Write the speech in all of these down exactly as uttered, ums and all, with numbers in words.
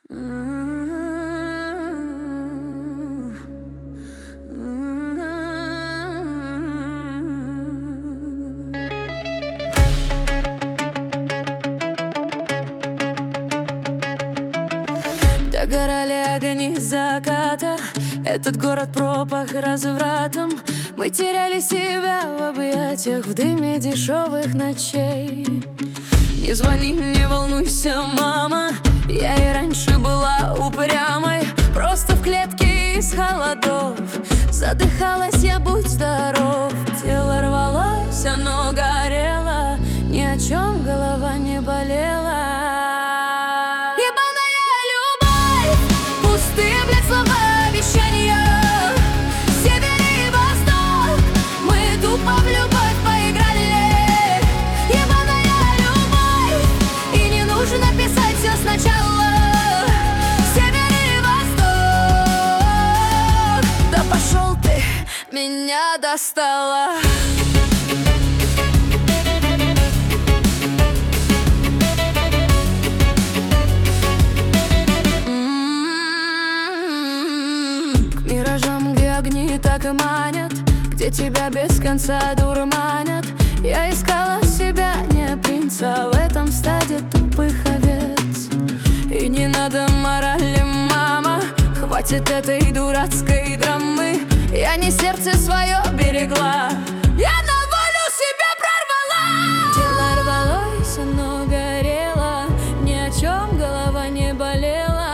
Догорали огни заката, этот город пропах развратом. Мы теряли себя в объятиях, в дыме дешевых ночей. Не звони, не волнуйся, мама, я и раньше была упрямой. Просто в клетке из холодов задыхалась я, будь здоров. Тело рвалось, оно горело, ни о чем голова не болела. Меня достала. К миражам, где огни так и манят, где тебя без конца дурманят. Я искала себя, не принца, в этом стаде тупых овец. И не надо морали, мама, хватит этой дурацкой драмы. Я не сердце свое берегла, я на волю себя прорвала. Тело рвалось, оно горело, ни о чем голова не болела.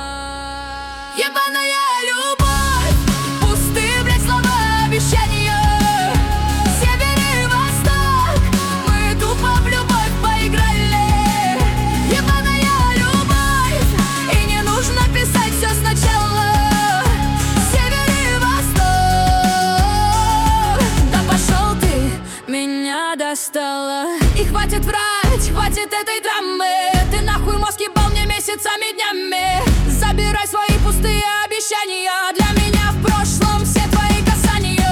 Ебаная любовь, пустые, блядь, слова, обещания. Север и восток, мы тупо в любовь поиграли. Ебаная любовь, и не нужно писать все сначала. Достала. И хватит врать, хватит этой драмы. Ты нахуй мозг ебал мне месяцами, днями. Забирай свои пустые обещания. Для меня в прошлом все твои касания.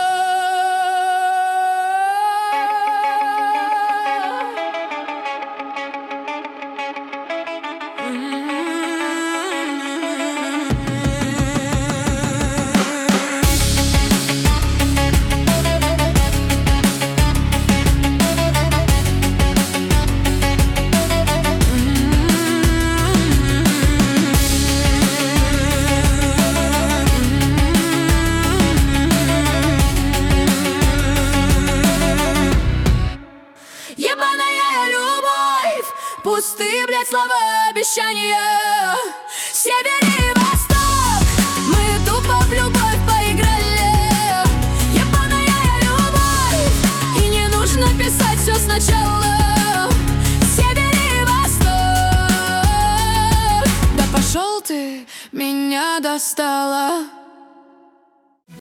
Пустые, блядь, слова, обещания. Север и восток, мы тупо в любовь поиграли. Ебаная любовь, и не нужно писать все сначала. Север и восток, да пошел ты, меня достала.